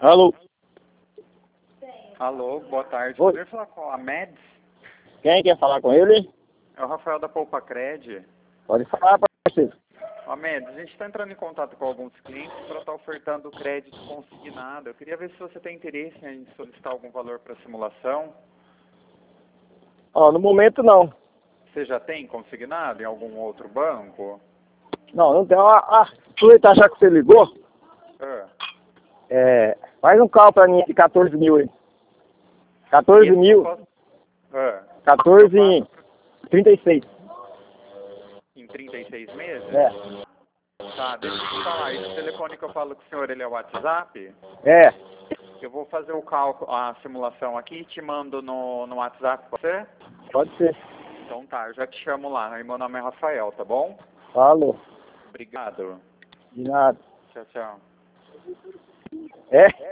Alô? Alô, boa tarde. Oi. Poderia falar com a Meds? Quem quer falar com ele? É o Rafael da Poupa Cred. Pode falar, parceiro. Ó, Meds, a gente está entrando em contato com alguns clientes para estar ofertando crédito consignado. Eu queria ver se você tem interesse em solicitar algum valor para simulação. Ó, no momento não. Você já tem consignado em algum outro banco? Não tem. Aproveitar já que você ligou, faz um cálculo pra mim de 14 mil aí. 14 Esse mil, eu posso- Ah, 14 em 36. em 36 meses? É, Tá, deixa eu te falar. Esse telefone que eu falo com o senhor, ele é o WhatsApp? é, Eu vou fazer o cálculo, a simulação aqui e te mando no WhatsApp, pode ser? pode ser. Então tá, eu já te chamo lá. Aí meu nome é Rafael, tá bom? Falou. Obrigado. De nada. Tchau, tchau. É?